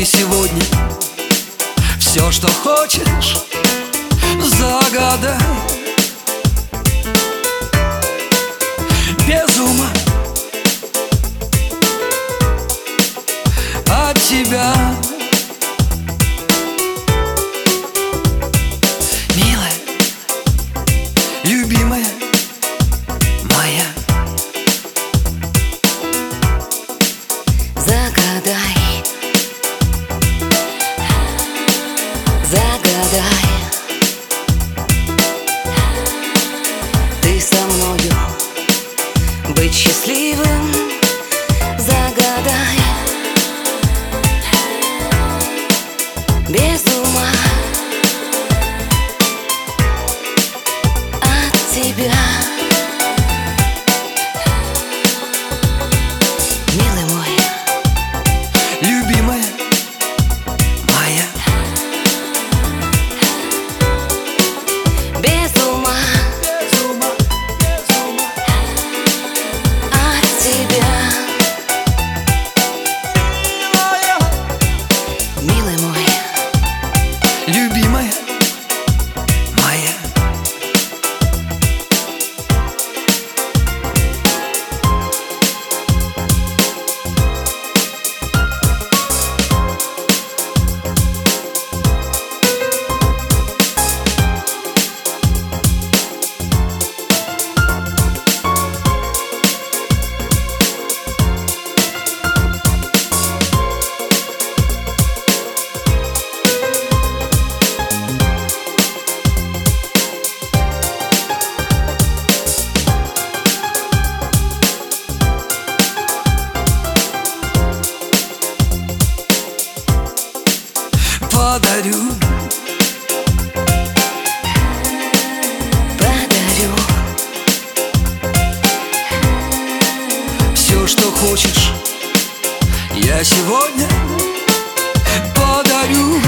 сегодня все, что хочешь, загадай. Без ума от тебя, милая, любимая моя. Загадай, загадай, ты со мною быть счастливым. Загадай, без ума от тебя, милый мой, Любимая моя. без ума от тебя, милый мой, Любимая моя. Подарю, подарю все, что хочешь, я сегодня подарю.